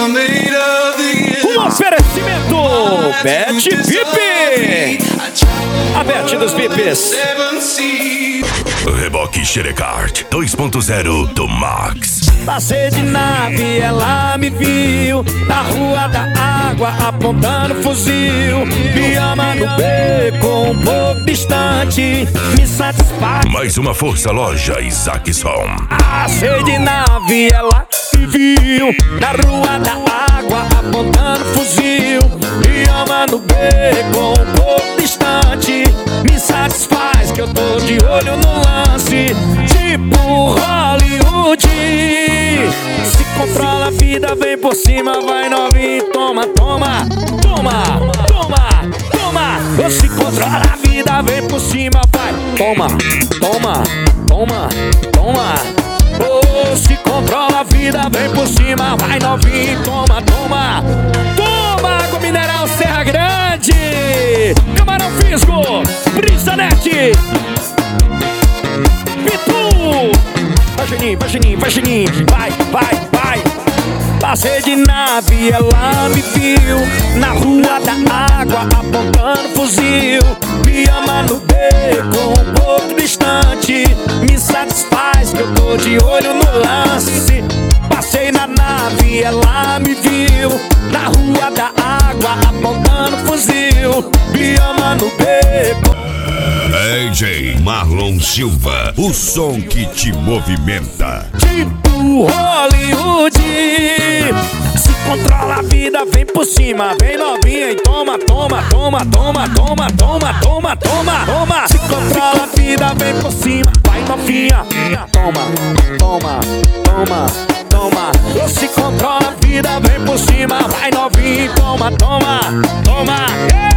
Um oferecimento Bet VIP, a Bet dos VIPs. Reboque Xerecard 2.0 do Max. Passei de nave, ela me viu na rua da água, apontando fuzil. Me ama no beco, um pouco distante, me satisfaz. Mais uma força loja Isaacson. Passei de nave, ela me viu na rua da água, apontando fuzil. Me ama no beco, um pouco distante, me satisfaz que eu tô de olho no lance, tipo Hollywood. Se controla a vida, vem por cima, vai novinho, toma, toma, toma, toma, toma. Ou se controla a vida, vem por cima, vai, toma, toma, toma, toma. Ou se controla a vida, vem por cima, vai novinho, toma, toma. Toma água mineral Serra Grande, Camarão Fisgo, Brisanete, Pitu. Vai Juninho, vai Juninho, vai Juninho, vai, vai, vai. Passei de nave, ela me viu na rua da água, apontando fuzil. Me ama no beco, um pouco distante, me satisfaz que eu tô de olho no lance. Passei na nave, ela me viu na rua da água, apontando fuzil. Me ama no beco. DJ Marlon Silva, o som que te movimenta. Tipo Hollywood. Se controla a vida, vem por cima, vem novinha e toma, toma, toma, toma, toma, toma, toma, toma, toma. Se controla a vida, vem por cima, vai novinha, toma, toma, toma, toma. Se controla a vida, vem por cima, vai novinha e toma, toma, toma.